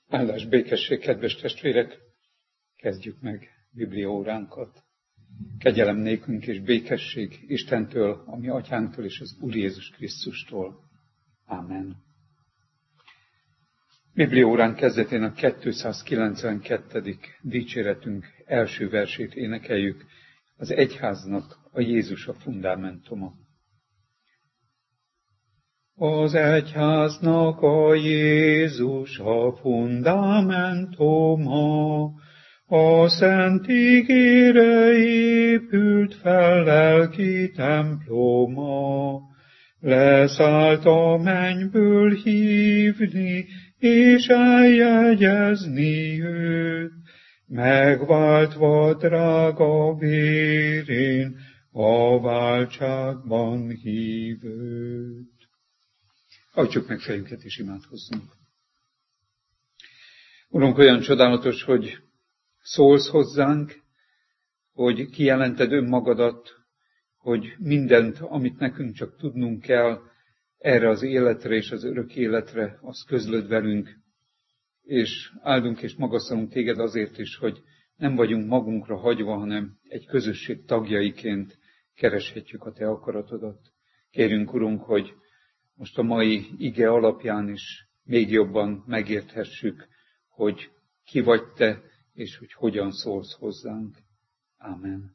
Áldás, békesség, kedves testvérek! Kezdjük meg bibliaóránkat. Kegyelem nékünk és békesség Istentől, a mi atyánktól és az Úr Jézus Krisztustól. Ámen. Bibliaórán kezdetén a 292. dicséretünk első versét énekeljük, az egyháznak a Jézus a fundamentuma. Az egyháznak a Jézus a fundamentuma, a szent ígére épült fel lelki temploma, leszállt a mennyből hívni és eljegyezni őt, megváltva drága vérén a váltságban hívőt. Hajtsuk meg fejünket és imádkozzunk. Urunk, olyan csodálatos, hogy szólsz hozzánk, hogy kijelented önmagadat, hogy mindent, amit nekünk csak tudnunk kell, erre az életre és az örök életre, azt közlöd velünk, és áldunk és magasztalunk téged azért is, hogy nem vagyunk magunkra hagyva, hanem egy közösség tagjaiként kereshetjük a te akaratodat. Kérjünk, Urunk, hogy most a mai ige alapján is még jobban megérthessük, hogy ki vagy te, és hogy hogyan szólsz hozzánk. Ámen.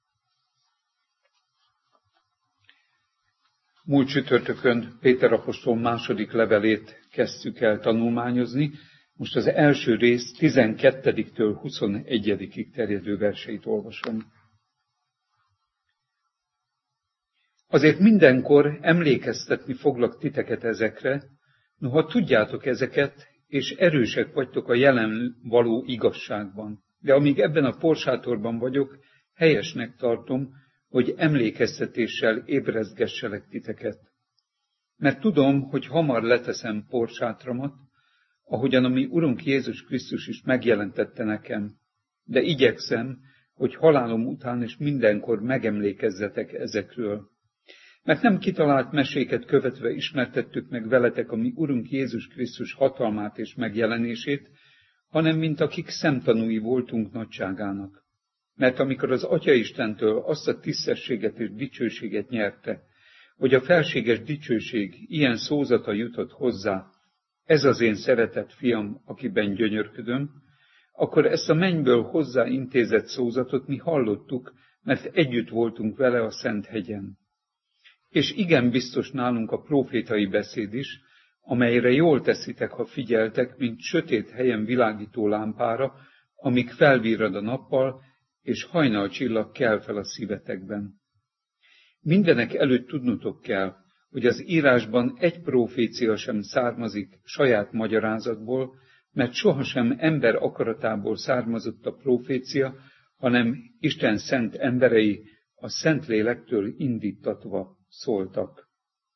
Múlt csütörtökön Péter apostol második levelét kezdtük el tanulmányozni. Most az első rész 12-től 21-ig terjedő verseit olvasom. Azért mindenkor emlékeztetni foglak titeket ezekre, noha tudjátok ezeket, és erősek vagytok a jelen való igazságban. De amíg ebben a porsátorban vagyok, helyesnek tartom, hogy emlékeztetéssel ébrezgesselek titeket. Mert tudom, hogy hamar leteszem porsátramat, ahogyan a mi Urunk Jézus Krisztus is megjelentette nekem, de igyekszem, hogy halálom után és mindenkor megemlékezzetek ezekről. Mert nem kitalált meséket követve ismertettük meg veletek a mi Urunk Jézus Krisztus hatalmát és megjelenését, hanem mint akik szemtanúi voltunk nagyságának. Mert amikor az Atya Istentől azt a tisztességet és dicsőséget nyerte, hogy a felséges dicsőség ilyen szózata jutott hozzá, ez az én szeretett fiam, akiben gyönyörködöm, akkor ezt a mennyből hozzá intézett szózatot mi hallottuk, mert együtt voltunk vele a Szent hegyen. És igen biztos nálunk a prófétai beszéd is, amelyre jól teszitek, ha figyeltek, mint sötét helyen világító lámpára, amíg felvirrad a nappal, és hajnalcsillag kel fel a szívetekben. Mindenek előtt tudnotok kell, hogy az írásban egy prófécia sem származik saját magyarázatból, mert sohasem ember akaratából származott a prófécia, hanem Isten szent emberei a Szentlélektől indítatva szóltak.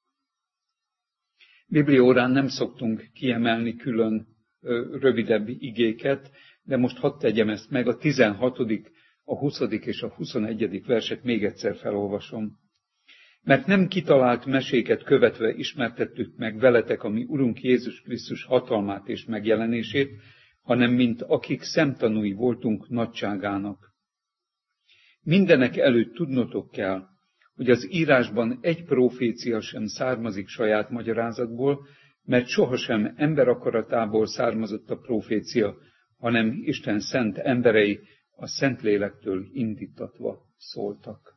Bibliaórán nem szoktunk kiemelni külön rövidebb igéket, de most hadd tegyem ezt meg, a 16., a 20. és a 21. verset még egyszer felolvasom. Mert nem kitalált meséket követve ismertettük meg veletek a mi Urunk Jézus Krisztus hatalmát és megjelenését, hanem mint akik szemtanúi voltunk nagyságának. Mindenek előtt tudnotok kell, hogy az írásban egy prófécia sem származik saját magyarázatból, mert sohasem ember akaratából származott a prófécia, hanem Isten szent emberei a Szentlélektől indítatva szóltak.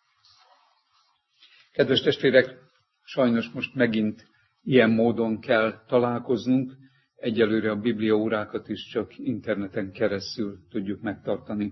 Kedves testvérek, sajnos most megint ilyen módon kell találkoznunk, egyelőre a bibliaórákat is csak interneten keresztül tudjuk megtartani.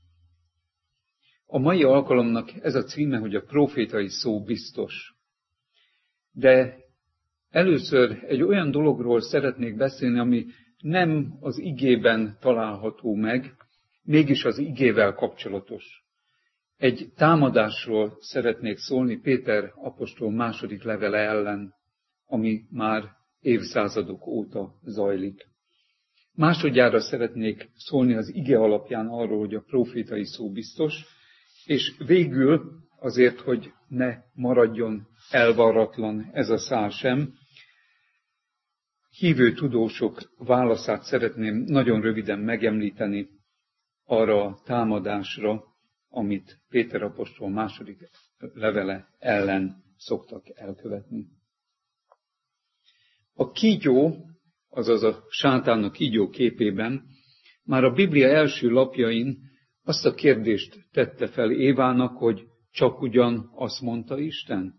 A mai alkalomnak ez a címe, hogy a prófétai szó biztos. De először egy olyan dologról szeretnék beszélni, ami nem az igében található meg, mégis az igével kapcsolatos. Egy támadásról szeretnék szólni Péter apostol második levele ellen, ami már évszázadok óta zajlik. Másodjára szeretnék szólni az ige alapján arról, hogy a prófétai szó biztos, és végül azért, hogy ne maradjon elvarratlan ez a szál sem, hívő tudósok válaszát szeretném nagyon röviden megemlíteni arra a támadásra, amit Péter apostol második levele ellen szoktak elkövetni. A kígyó, azaz a sátánnak kígyó képében már a Biblia első lapjain azt a kérdést tette fel Évának, hogy csak ugyan azt mondta Isten?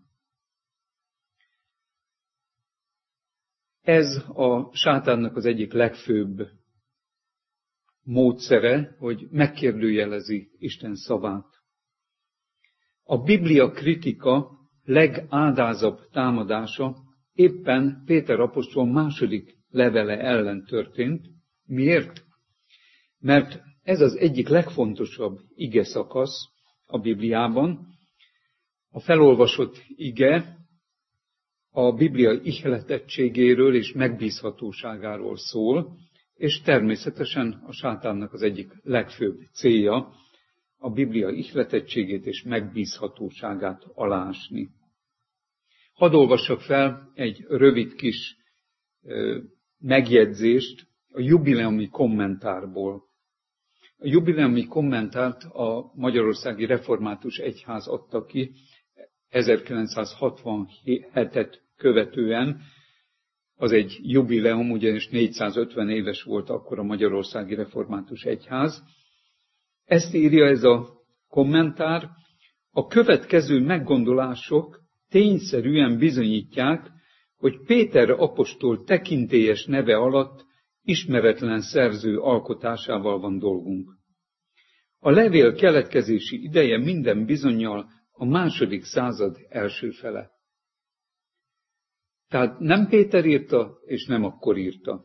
Ez a sátánnak az egyik legfőbb módszere, hogy megkérdőjelezi Isten szavát. A Biblia kritika legádázabb támadása éppen Péter apostol második levele ellen történt. Miért? Mert ez az egyik legfontosabb ige szakasz a Bibliában. A felolvasott ige a Biblia ihletettségéről és megbízhatóságáról szól, és természetesen a sátánnak az egyik legfőbb célja a Biblia ihletettségét és megbízhatóságát alásni. Hadd olvassak fel egy rövid kis megjegyzést a jubileumi kommentárból. A jubileumi kommentárt a Magyarországi Református Egyház adta ki 1967-et követően. Az egy jubileum, ugyanis 450 éves volt akkor a Magyarországi Református Egyház. Ezt írja ez a kommentár: a következő meggondolások tényszerűen bizonyítják, hogy Péter apostol tekintélyes neve alatt ismeretlen szerző alkotásával van dolgunk. A levél keletkezési ideje minden bizonnyal a második század első fele. Tehát nem Péter írta, és nem akkor írta.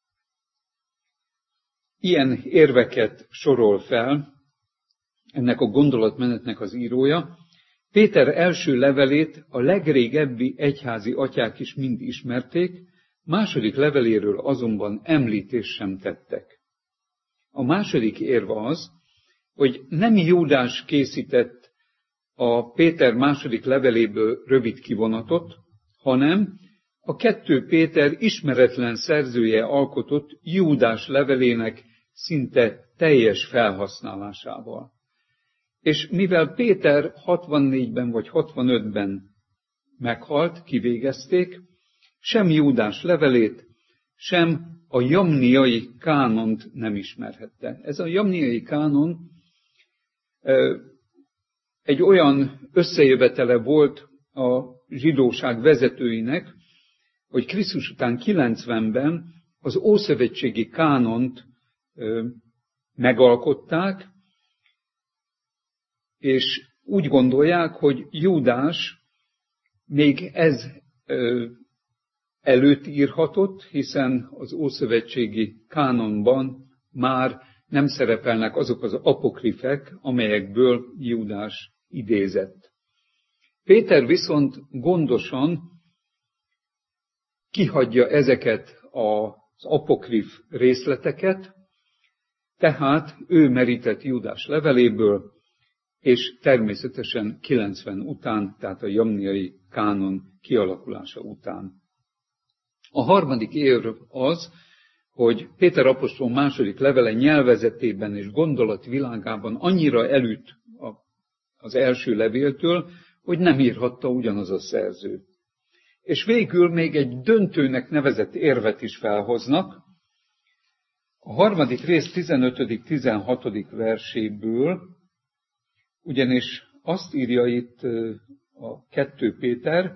Ilyen érveket sorol fel ennek a gondolatmenetnek az írója. Péter első levelét a legrégebbi egyházi atyák is mind ismerték, második leveléről azonban említést sem tettek. A második érva az, hogy nem Júdás készített a Péter második leveléből rövid kivonatot, hanem a 2 Péter ismeretlen szerzője alkotott Júdás levelének szinte teljes felhasználásával. És mivel Péter 64-ben vagy 65-ben meghalt, kivégezték, sem Júdás levelét, sem a jamniai kánont nem ismerhette. Ez a jamniai kánon egy olyan összejövetele volt a zsidóság vezetőinek, hogy Krisztus után 90-ben az ószövetségi kánont megalkották, és úgy gondolják, hogy Júdás még ez előtt írhatott, hiszen az ószövetségi kánonban már nem szerepelnek azok az apokrifek, amelyekből Júdás idézett. Péter viszont gondosan kihagyja ezeket az apokrif részleteket, tehát ő merített Júdás leveléből, és természetesen 90 után, tehát a jamniai kánon kialakulása után. A harmadik érv az, hogy Péter apostol második levele nyelvezetében és gondolatvilágában annyira elütt az első levéltől, hogy nem írhatta ugyanaz a szerző. És végül még egy döntőnek nevezett érvet is felhoznak. A harmadik rész 15.-16. verséből, ugyanis azt írja itt a 2 Péter,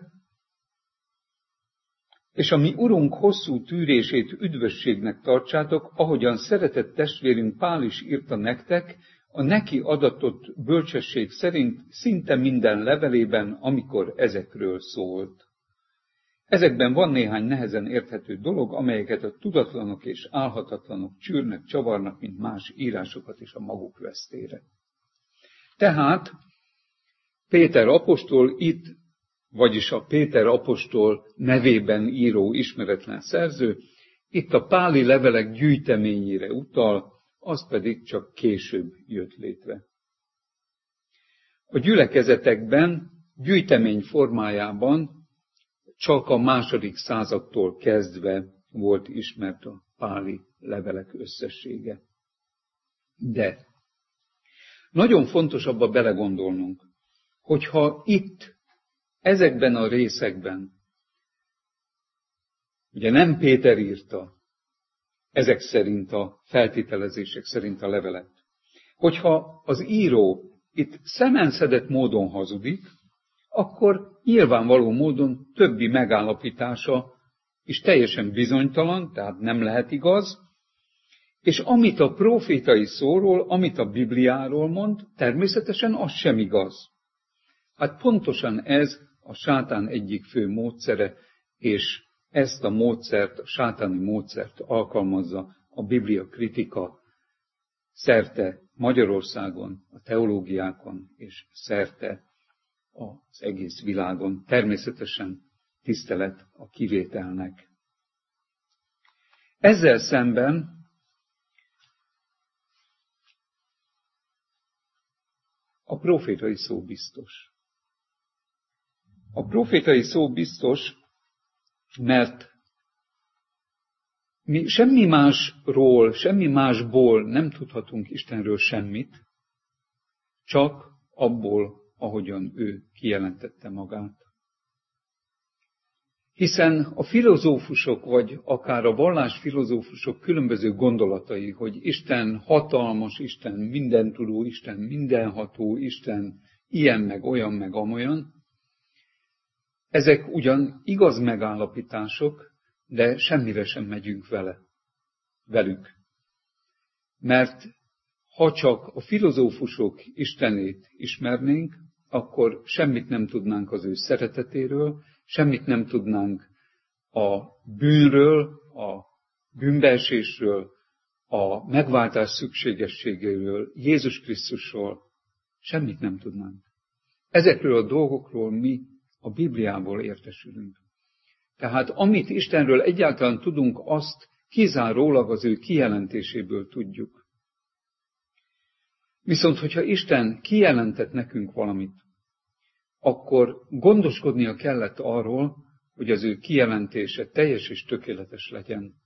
és a mi Urunk hosszú tűrését üdvösségnek tartsátok, ahogyan szeretett testvérünk Pál is írta nektek, a neki adatott bölcsesség szerint szinte minden levelében, amikor ezekről szólt. Ezekben van néhány nehezen érthető dolog, amelyeket a tudatlanok és álhatatlanok csűrnek, csavarnak, mint más írásokat is a maguk vesztére. Tehát Péter apostol itt, vagyis a Péter apostol nevében író ismeretlen szerző, itt a páli levelek gyűjteményére utal, az pedig csak később jött létre. A gyülekezetekben gyűjtemény formájában csak a második századtól kezdve volt ismert a páli levelek összessége. De nagyon fontos abba belegondolnunk, hogyha itt, ezekben a részekben, ugye nem Péter írta, ezek szerint a feltételezések szerint a levelet, hogyha az író itt szemenszedett módon hazudik, akkor nyilvánvaló módon többi megállapítása is teljesen bizonytalan, tehát nem lehet igaz, és amit a prófétai szóról, amit a Bibliáról mond, természetesen az sem igaz. Hát pontosan ez a sátán egyik fő módszere, és ezt a módszert, a sátáni módszert alkalmazza a Biblia kritika szerte Magyarországon, a teológiákon és szerte az egész világon. Természetesen tisztelet a kivételnek. Ezzel szemben a prófétai szó biztos. A prófétai szó biztos, mert mi semmi másról, semmi másból nem tudhatunk Istenről semmit, csak abból, ahogyan ő kijelentette magát. Hiszen a filozófusok, vagy akár a vallásfilozófusok különböző gondolatai, hogy Isten hatalmas, Isten mindentudó, Isten mindenható, Isten ilyen meg olyan meg amolyan, ezek ugyan igaz megállapítások, de semmire sem megyünk velük. Mert ha csak a filozófusok Istenét ismernénk, akkor semmit nem tudnánk az ő szeretetéről, semmit nem tudnánk a bűnről, a bűnbeesésről, a megváltás szükségességéről, Jézus Krisztusról, semmit nem tudnánk. Ezekről a dolgokról mi a Bibliából értesülünk. Tehát amit Istenről egyáltalán tudunk, azt kizárólag az ő kijelentéséből tudjuk. Viszont, hogyha Isten kijelentett nekünk valamit, akkor gondoskodnia kellett arról, hogy az ő kijelentése teljes és tökéletes legyen.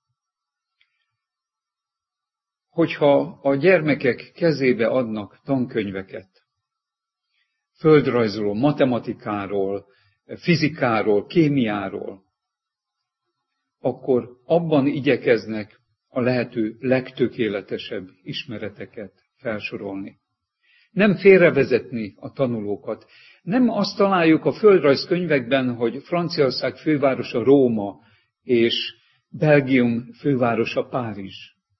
Hogyha a gyermekek kezébe adnak tankönyveket, földrajzról, matematikáról, fizikáról, kémiáról, akkor abban igyekeznek a lehető legtökéletesebb ismereteket felsorolni. Nem félrevezetni a tanulókat. Nem azt találjuk a földrajzkönyvekben, hogy Franciaország fővárosa Róma, és Belgium fővárosa Párizs.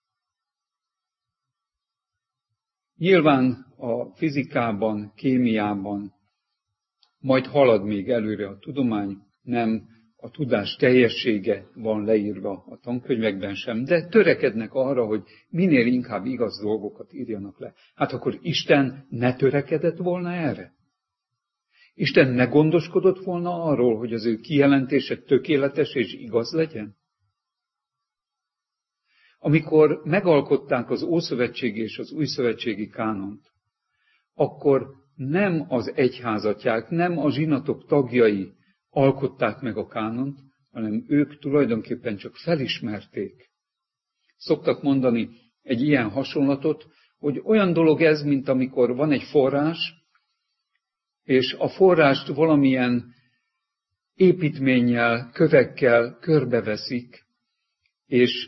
Nyilván a fizikában, kémiában majd halad még előre a tudomány, nem a tudás teljessége van leírva a tankönyvekben sem, de törekednek arra, hogy minél inkább igaz dolgokat írjanak le. Hát akkor Isten ne törekedett volna erre? Isten ne gondoskodott volna arról, hogy az ő kijelentése tökéletes és igaz legyen? Amikor megalkották az Ószövetségi és az Újszövetségi kánont, akkor nem az egyházatják, nem a zsinatok tagjai alkották meg a kánont, hanem ők tulajdonképpen csak felismerték. Szoktak mondani egy ilyen hasonlatot, hogy olyan dolog ez, mint amikor van egy forrás, és a forrást valamilyen építménnyel, kövekkel körbeveszik, és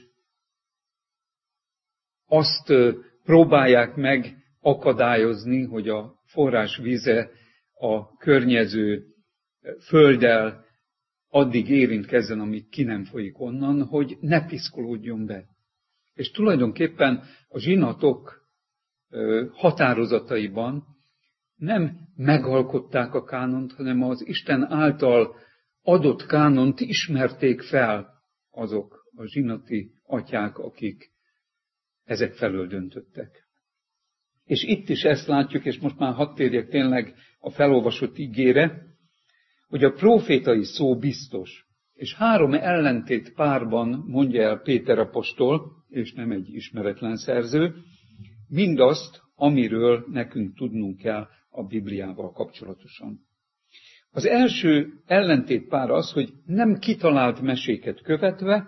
azt próbálják meg akadályozni, hogy a forrás víze a környező földdel addig érintkezzen, amíg ki nem folyik onnan, hogy ne piszkolódjon be. És tulajdonképpen a zsinatok határozataiban nem megalkották a kánont, hanem az Isten által adott kánont ismerték fel azok a zsinati atyák, akik ezek felől döntöttek. És itt is ezt látjuk, és most már hadd térjek tényleg a felolvasott igére, hogy a prófétai szó biztos, és 3 ellentét párban mondja el Péter apostol, és nem egy ismeretlen szerző, mindazt, amiről nekünk tudnunk kell a Bibliával kapcsolatosan. Az első ellentét pár az, hogy nem kitalált meséket követve,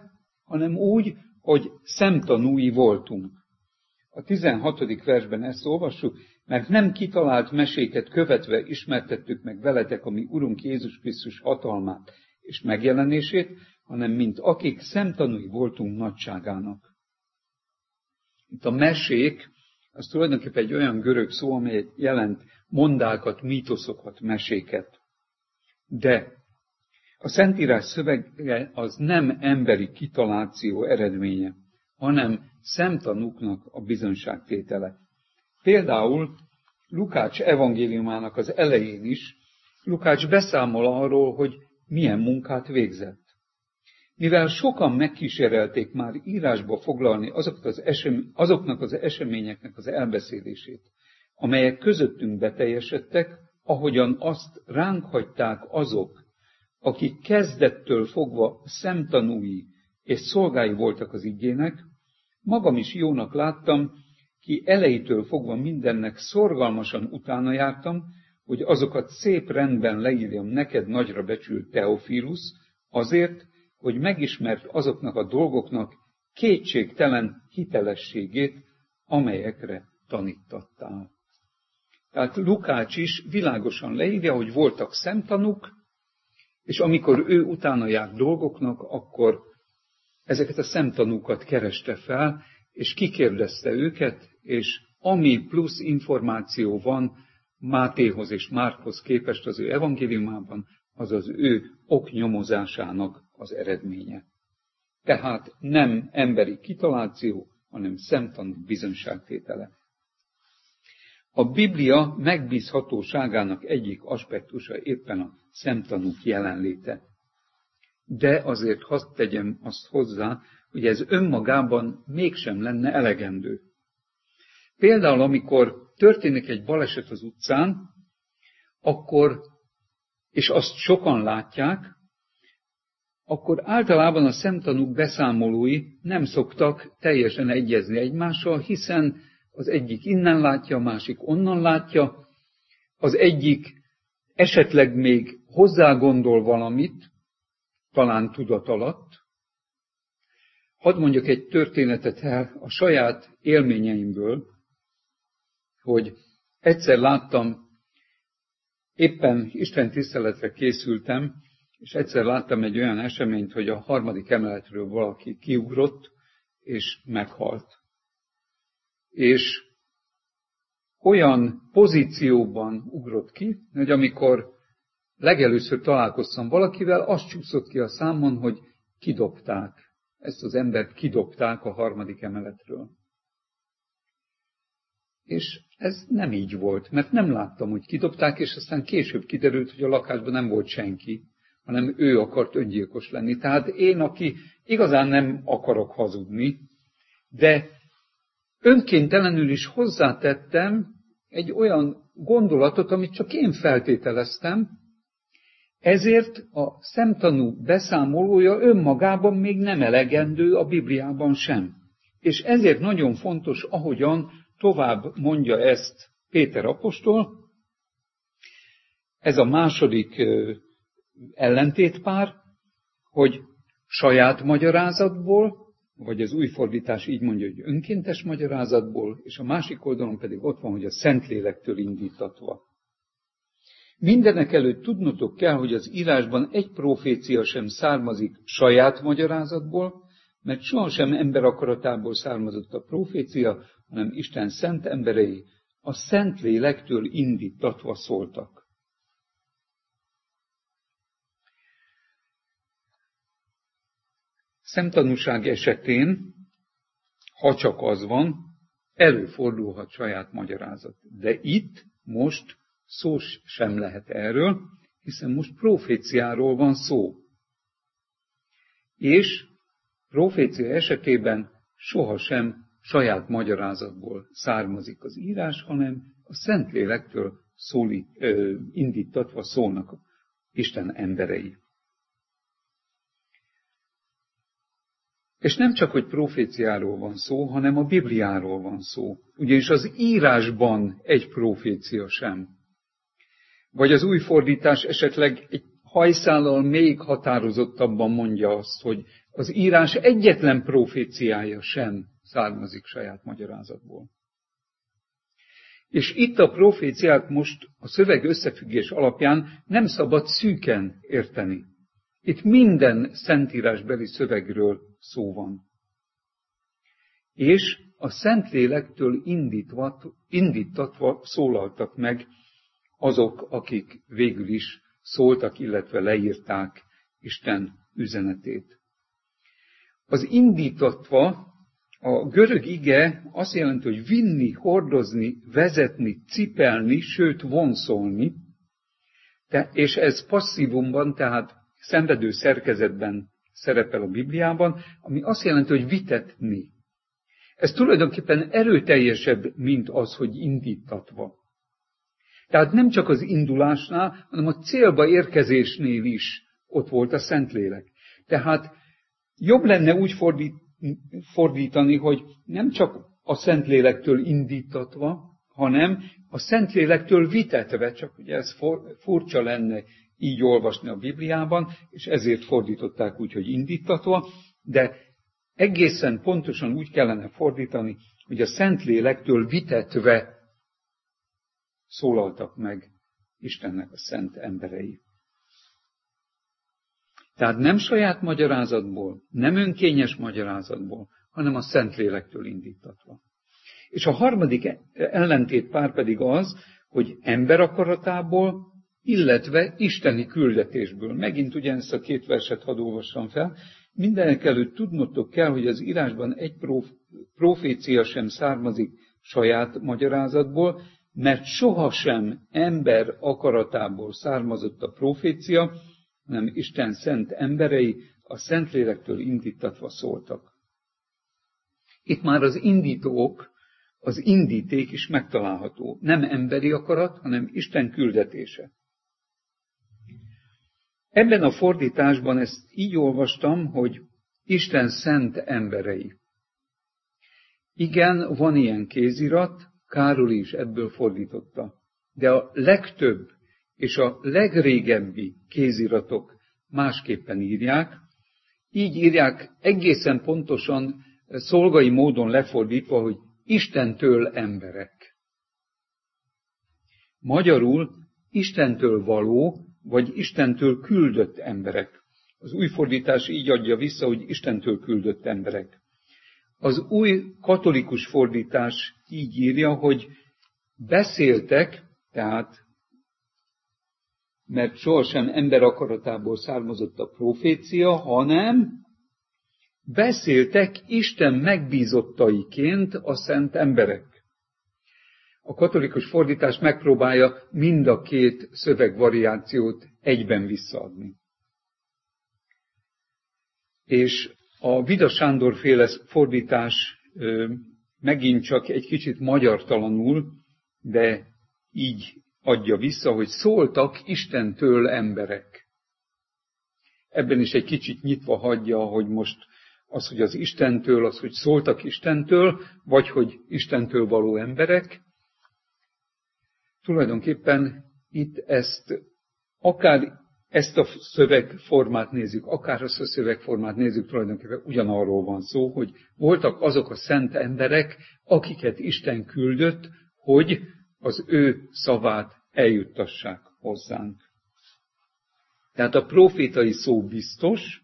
hanem úgy, hogy szemtanúi voltunk. A 16. versben ezt olvassuk, mert nem kitalált meséket követve ismertettük meg veletek a mi Urunk Jézus Krisztus hatalmát és megjelenését, hanem mint akik szemtanúi voltunk nagyságának. Itt a mesék, az tulajdonképpen egy olyan görög szó, amely jelent mondákat, mítoszokat, meséket. De a Szentírás szövege az nem emberi kitaláció eredménye, hanem szemtanúknak a bizonyságtétele. Például Lukács evangéliumának az elején is Lukács beszámol arról, hogy milyen munkát végzett. Mivel sokan megkísérelték már írásba foglalni azoknak az eseményeknek az elbeszélését, amelyek közöttünk beteljesedtek, ahogyan azt ránk hagyták azok, akik kezdettől fogva szemtanúi és szolgái voltak az igének, magam is jónak láttam, ki elejétől fogva mindennek szorgalmasan utána jártam, hogy azokat szép rendben leírjam neked, nagyra becsült Teofilus, azért, hogy megismert azoknak a dolgoknak kétségtelen hitelességét, amelyekre tanítattál. Tehát Lukács is világosan leírja, hogy voltak szemtanúk, és amikor ő utána járt dolgoknak, akkor ezeket a szemtanúkat kereste fel, és kikérdezte őket, és ami plusz információ van Mátéhoz és Márkhoz képest az ő evangéliumában, az az ő oknyomozásának az eredménye. Tehát nem emberi kitaláció, hanem szemtanú bizonyságtétele. A Biblia megbízhatóságának egyik aspektusa éppen a szemtanúk jelenléte. De azért hadd tegyem azt hozzá, hogy ez önmagában mégsem lenne elegendő. Például, amikor történik egy baleset az utcán, és azt sokan látják, akkor általában a szemtanúk beszámolói nem szoktak teljesen egyezni egymással, hiszen az egyik innen látja, a másik onnan látja, az egyik esetleg még hozzá-gondol valamit, talán tudat alatt. Hadd mondjak egy történetet el a saját élményeimből, hogy egyszer láttam, éppen Isten tiszteletre készültem, és egyszer láttam egy olyan eseményt, hogy a 3. emeletről valaki kiugrott, és meghalt. És olyan pozícióban ugrott ki, hogy amikor legelőször találkoztam valakivel, azt csúszott ki a számon, hogy kidobták. Ezt az embert kidobták a 3. emeletről. És ez nem így volt, mert nem láttam, hogy kidobták, és aztán később kiderült, hogy a lakásban nem volt senki, hanem ő akart öngyilkos lenni. Tehát én, aki igazán nem akarok hazudni, de önkéntelenül is hozzátettem egy olyan gondolatot, amit csak én feltételeztem, ezért a szemtanú beszámolója önmagában még nem elegendő a Bibliában sem. És ezért nagyon fontos, ahogyan tovább mondja ezt Péter apostol, ez a második ellentétpár, hogy saját magyarázatból, vagy az új fordítás így mondja, hogy önkéntes magyarázatból, és a másik oldalon pedig ott van, hogy a Szentlélektől indítatva. Mindenek előtt tudnotok kell, hogy az írásban egy profécia sem származik saját magyarázatból, mert sohasem ember akaratából származott a profécia, hanem Isten szent emberei a Szentlélektől indítatva szóltak. Szemtanúság esetén, ha csak az van, előfordulhat saját magyarázat. De itt most szó sem lehet erről, hiszen most proféciáról van szó. És profécia esetében sohasem saját magyarázatból származik az írás, hanem a Szentlélektől indítatva szólnak Isten emberei. És nem csak, hogy proféciáról van szó, hanem a Bibliáról van szó. Ugyanis az írásban egy profécia sem. Vagy az új fordítás esetleg egy hajszállal még határozottabban mondja azt, hogy Az írás egyetlen proféciája sem származik saját magyarázatból. És itt a proféciát most a szöveg összefüggés alapján nem szabad szűken érteni. Itt minden szentírásbeli szövegről szó van. És a Szentlélektől indítatva szólaltak meg azok, akik végül is szóltak, illetve leírták Isten üzenetét. Az indítatva, a görög ige azt jelenti, hogy vinni, hordozni, vezetni, cipelni, sőt vonszolni, és ez passzívumban, tehát szenvedő szerkezetben szerepel a Bibliában, ami azt jelenti, hogy vitetni. Ez tulajdonképpen erőteljesebb, mint az, hogy indítatva. Tehát nem csak az indulásnál, hanem a célba érkezésnél is ott volt a Szentlélek. Tehát jobb lenne úgy fordítani, hogy nem csak a Szentlélektől indítatva, hanem a Szentlélektől vitetve, csak ugye ez furcsa lenne így olvasni a Bibliában, és ezért fordították úgy, hogy indítatva, de egészen pontosan úgy kellene fordítani, hogy a Szentlélektől vitetve szólaltak meg Istennek a szent emberei. Tehát nem saját magyarázatból, nem önkényes magyarázatból, hanem a Szentlélektől indítatva. És a harmadik ellentétpár pedig az, hogy ember akaratából, illetve isteni küldetésből. Megint ugyanezt a két verset hadd olvassam fel. Mindenekelőtt tudnotok kell, hogy az írásban egy profécia sem származik saját magyarázatból, mert sohasem ember akaratából származott a profécia, hanem Isten szent emberei a Szentlélektől indítatva szóltak. Itt már az indítók, az indíték is megtalálható. Nem emberi akarat, hanem Isten küldetése. Ebben a fordításban ezt így olvastam, hogy Isten szent emberei. Igen, van ilyen kézirat, Károly is ebből fordította. De a legtöbb és a legrégebbi kéziratok másképpen írják. Így írják egészen pontosan, szolgai módon lefordítva, hogy Istentől emberek. Magyarul Istentől való, vagy Istentől küldött emberek. Az új fordítás így adja vissza, hogy Istentől küldött emberek. Az új katolikus fordítás így írja, hogy beszéltek, tehát, mert sohasem ember akaratából származott a profécia, hanem beszéltek Isten megbízottaiként a szent emberek. A katolikus fordítás megpróbálja mind a két szövegvariációt egyben visszaadni. És a Vida Sándor féle fordítás megint csak egy kicsit magyartalanul, de így adja vissza, hogy szóltak Istentől emberek. Ebben is egy kicsit nyitva hagyja, hogy most az, hogy az Istentől, az, hogy szóltak Istentől, vagy hogy Istentől való emberek. Tulajdonképpen itt akár ezt a szövegformát nézzük, akár azt a szövegformát nézzük, tulajdonképpen ugyanarról van szó, hogy voltak azok a szent emberek, akiket Isten küldött, hogy az ő szavát eljuttassák hozzánk. Tehát a profétai szó biztos,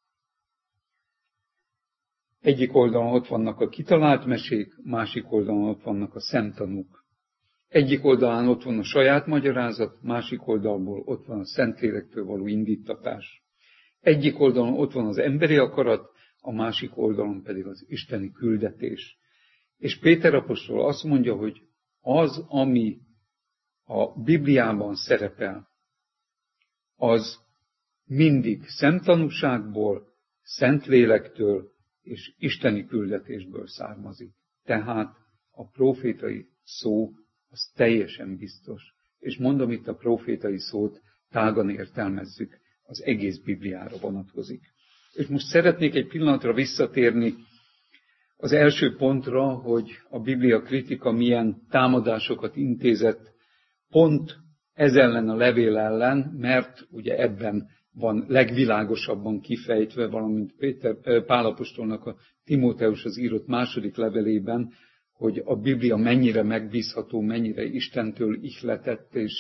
egyik oldalon ott vannak a kitalált mesék, másik oldalon ott vannak a szemtanúk. Egyik oldalán ott van a saját magyarázat, másik oldalból ott van a Szentlélektől való indítatás. Egyik oldalon ott van az emberi akarat, a másik oldalon pedig az isteni küldetés. És Péter apostol azt mondja, hogy az, ami a Bibliában szerepel, az mindig szemtanúságból, Szentlélektől és isteni küldetésből származik. Tehát a profétai szó az teljesen biztos. És mondom, itt a profétai szót tágan értelmezzük, az egész Bibliára vonatkozik. És most szeretnék egy pillanatra visszatérni az első pontra, hogy a Biblia kritika milyen támadásokat intézett pont ez ellen a levél ellen, mert ugye ebben van legvilágosabban kifejtve, valamint Pál apostolnak a Timóteushoz írott második levelében, hogy a Biblia mennyire megbízható, mennyire Istentől ihletett és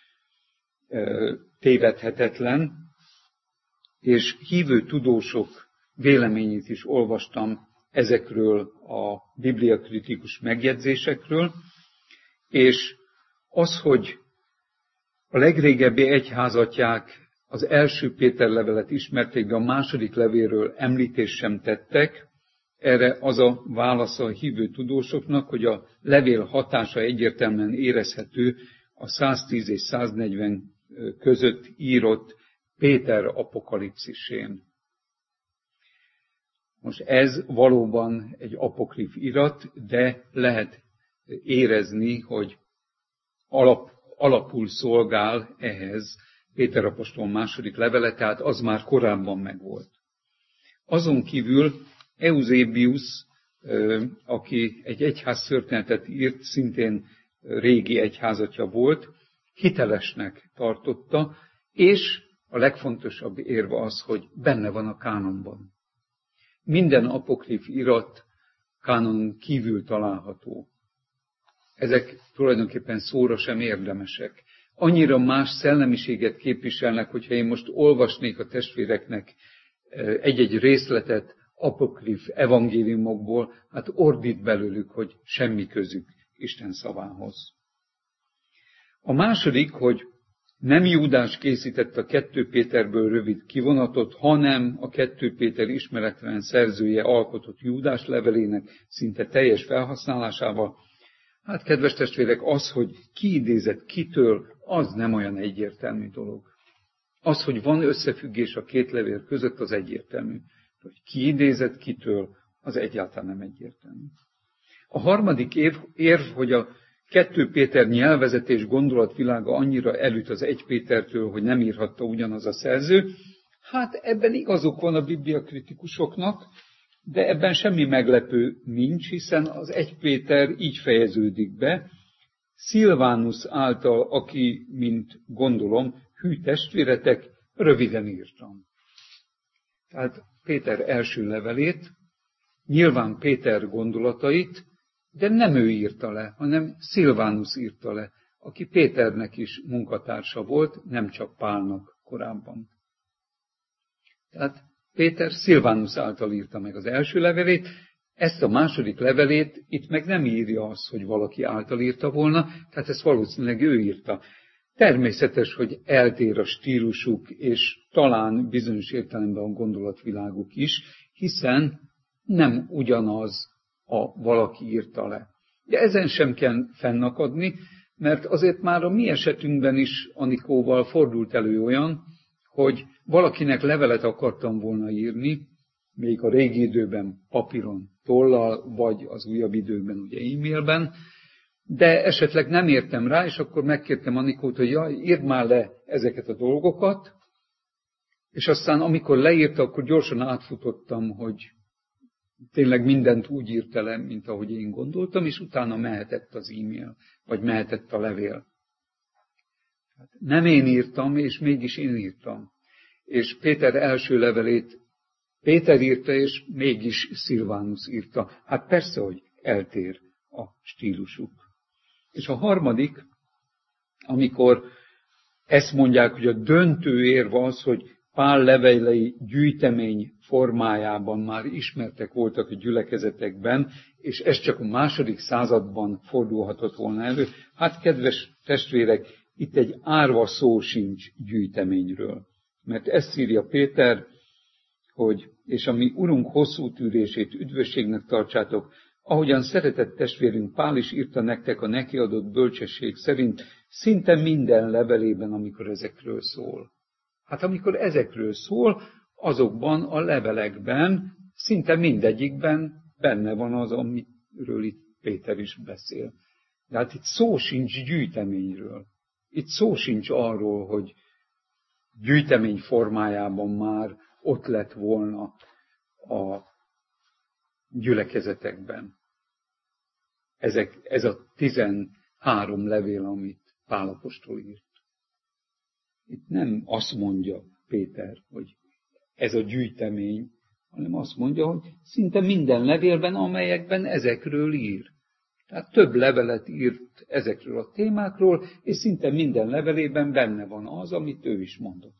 tévedhetetlen, és hívő tudósok véleményét is olvastam ezekről a bibliakritikus megjegyzésekről, és az, hogy a legrégebbi egyházatják az első Péter levelet ismerték, de a második levéről említést sem tettek, erre az a válasza a hívő tudósoknak, hogy a levél hatása egyértelműen érezhető a 110 és 140 között írott Péter apokalipszisén. Most ez valóban egy apokrif irat, de lehet érezni, hogy alapul szolgál ehhez Péter apostol második levele, tehát az már korábban megvolt. Azon kívül Eusebius, aki egy egyháztörténetet írt, szintén régi egyházatja volt, hitelesnek tartotta, és a legfontosabb érve az, hogy benne van a kánonban. Minden apokrif irat kánon kívül található. Ezek tulajdonképpen szóra sem érdemesek. Annyira más szellemiséget képviselnek, hogyha én most olvasnék a testvéreknek egy-egy részletet apokrif evangéliumokból, hát ordít belőlük, hogy semmi közük Isten szavához. A második, hogy nem Júdás készített a 2 Péterből rövid kivonatot, hanem a 2 Péter ismeretlen szerzője alkotott Júdás levelének szinte teljes felhasználásával. Hát, kedves testvérek, az, hogy ki idézett kitől, az nem olyan egyértelmű dolog. Az, hogy van összefüggés a két levél között, az egyértelmű. Hogy ki idézett kitől, az egyáltalán nem egyértelmű. A harmadik érv, hogy a 2 Péter nyelvezet és gondolatvilága annyira elüt az 1 Pétertől, hogy nem írhatta ugyanaz a szerző, hát ebben igazuk van a bibliakritikusoknak, de ebben semmi meglepő nincs, hiszen az 1 Péter így fejeződik be, Szilvánus által, aki, mint gondolom, hű testvéretek, röviden írtam. Tehát Péter első levelét, nyilván Péter gondolatait, de nem ő írta le, hanem Szilvánus írta le, aki Péternek is munkatársa volt, nem csak Pálnak korábban. Tehát Péter Szilvánus által írta meg az első levelét, ezt a második levelét itt meg nem írja azt, hogy valaki által írta volna, tehát ezt valószínűleg ő írta. Természetes, hogy eltér a stílusuk, és talán bizonyos értelemben a gondolatviláguk is, hiszen nem ugyanaz a valaki írta le. De ezen sem kell fennakadni, mert azért már a mi esetünkben is Anikóval fordult elő olyan, hogy valakinek levelet akartam volna írni, még a régi időben papíron, tollal, vagy az újabb időben ugye e-mailben, de esetleg nem értem rá, és akkor megkértem Anikót, hogy írd már le ezeket a dolgokat, és aztán amikor leírta, akkor gyorsan átfutottam, hogy tényleg mindent úgy írta le, mint ahogy én gondoltam, és utána mehetett az e-mail, vagy mehetett a levél. Nem én írtam, és mégis én írtam. És Péter első levelét Péter írta, és mégis Szilvánus írta. Hát persze, hogy eltér a stílusuk. És a harmadik, amikor ezt mondják, hogy a döntő érv az, hogy Pál levelei gyűjtemény formájában már ismertek voltak a gyülekezetekben, és ez csak a második században fordulhatott volna elő. Hát, kedves testvérek, itt egy árva szó sincs gyűjteményről. Mert ezt írja Péter, hogy, és a mi Urunk hosszú tűrését üdvösségnek tartsátok, ahogyan szeretett testvérünk Pál is írta nektek a neki adott bölcsesség szerint, szinte minden levelében, amikor ezekről szól. Hát amikor ezekről szól, azokban a levelekben, szinte mindegyikben benne van az, amiről itt Péter is beszél. De hát itt szó sincs gyűjteményről. Itt szó sincs arról, hogy gyűjtemény formájában már ott lett volna a gyülekezetekben. Ez a 13 levél, amit Pál apostol írt. Itt nem azt mondja Péter, hogy ez a gyűjtemény, hanem azt mondja, hogy szinte minden levélben, amelyekben ezekről ír. Tehát több levelet írt ezekről a témákról, és szinte minden levelében benne van az, amit ő is mondott.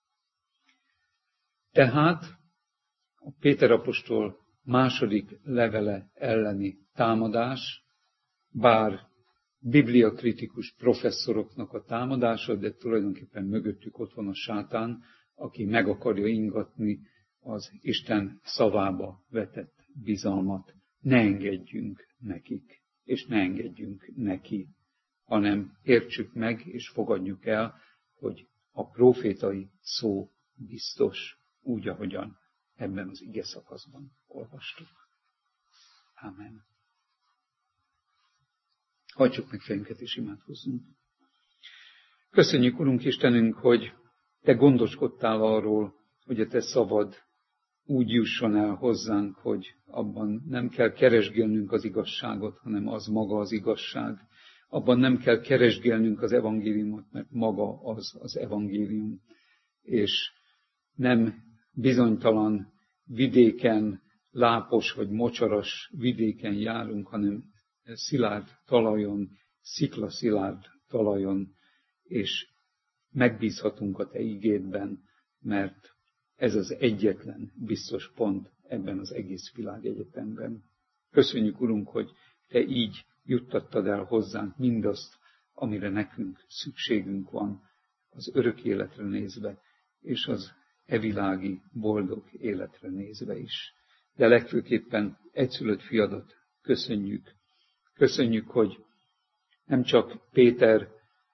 Tehát a Péter apostol második levele elleni támadás, bár bibliakritikus professzoroknak a támadása, de tulajdonképpen mögöttük ott van a sátán, aki meg akarja ingatni az Isten szavába vetett bizalmat. Ne engedjünk nekik, és ne engedjünk neki, hanem értsük meg és fogadjuk el, hogy a prófétai szó biztos, úgy, ahogyan ebben az ige szakaszban olvastuk. Ámen. Hajtsuk meg fejünket és imádkozzunk. Köszönjük, Urunk Istenünk, hogy Te gondoskodtál arról, hogy a Te szavad úgy jusson el hozzánk, hogy abban nem kell keresgélnünk az igazságot, hanem az maga az igazság. Abban nem kell keresgélnünk az evangéliumot, mert maga az evangélium. És nem bizonytalan vidéken, lápos vagy mocsaras vidéken járunk, hanem szilárd talajon, sziklaszilárd talajon, és megbízhatunk a Te igédben, mert ez az egyetlen biztos pont ebben az egész világegyetemben. Köszönjük, Urunk, hogy Te így juttattad el hozzánk mindazt, amire nekünk szükségünk van, az örök életre nézve, és az evilági boldog életre nézve is. De legfőképpen egyszülött fiadat köszönjük. Köszönjük, hogy nem csak Péter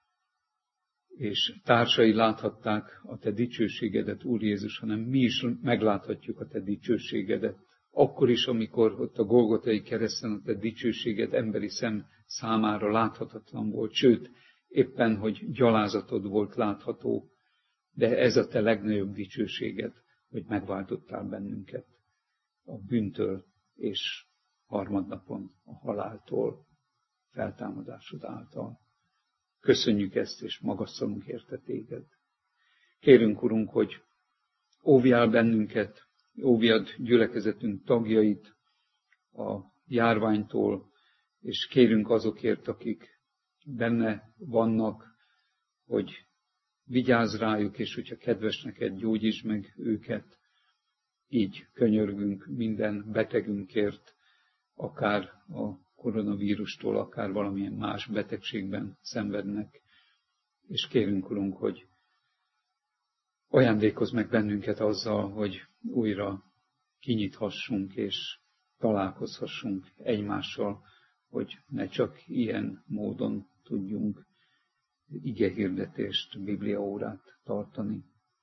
és társai láthatták a Te dicsőségedet, Úr Jézus, hanem mi is megláthatjuk a Te dicsőségedet. Akkor is, amikor ott a Golgotai kereszten a Te dicsőséged emberi szem számára láthatatlan volt, sőt, éppen, hogy gyalázatod volt látható, de ez a Te legnagyobb dicsőséged, hogy megváltottál bennünket a bűntől és harmadnapon a haláltól, feltámadásod által. Köszönjük ezt, és magasztalunk érte Téged. Kérünk, Urunk, hogy óvjál bennünket, óvjad gyülekezetünk tagjait a járványtól, és kérünk azokért, akik benne vannak, hogy vigyázz rájuk, és hogyha kedves neked, gyógyítsd meg őket. Így könyörgünk minden betegünkért, akár a koronavírustól, akár valamilyen más betegségben szenvednek, és kérünk, Urunk, hogy ajándékozz meg bennünket azzal, hogy újra kinyithassunk és találkozhassunk egymással, hogy ne csak ilyen módon tudjunk igehirdetést, bibliaórát tartani.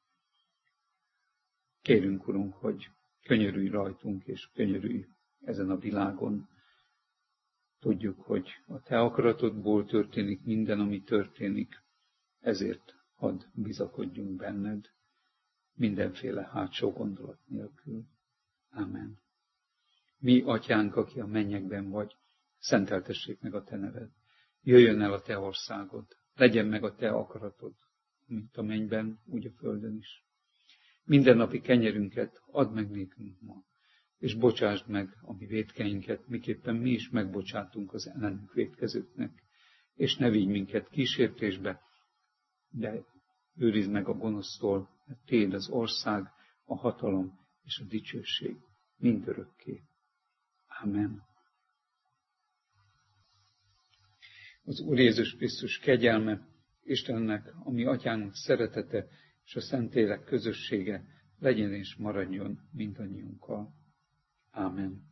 Kérünk, Urunk, hogy könyörülj rajtunk, és könyörülj ezen a világon. Tudjuk, hogy a Te akaratodból történik minden, ami történik, ezért hadd bizakodjunk benned, mindenféle hátsó gondolat nélkül. Ámen. Mi, Atyánk, aki a mennyekben vagy, szenteltessék meg a Te neved. Jöjjön el a Te országod, legyen meg a Te akaratod, mint a mennyben, úgy a földön is. Mindennapi kenyerünket add meg nékünk ma, és bocsásd meg a mi vétkeinket, miképpen mi is megbocsátunk az ellenünk vétkezőknek, és ne vigy minket kísértésbe, de őrizd meg a gonosztól, mert Téd az ország, a hatalom és a dicsőség mindörökké. Ámen. Az Úr Jézus Krisztus kegyelme, Istennek, a mi Atyánknak szeretete és a Szentlélek közössége legyen és maradjon mindannyiunkkal. Ámen.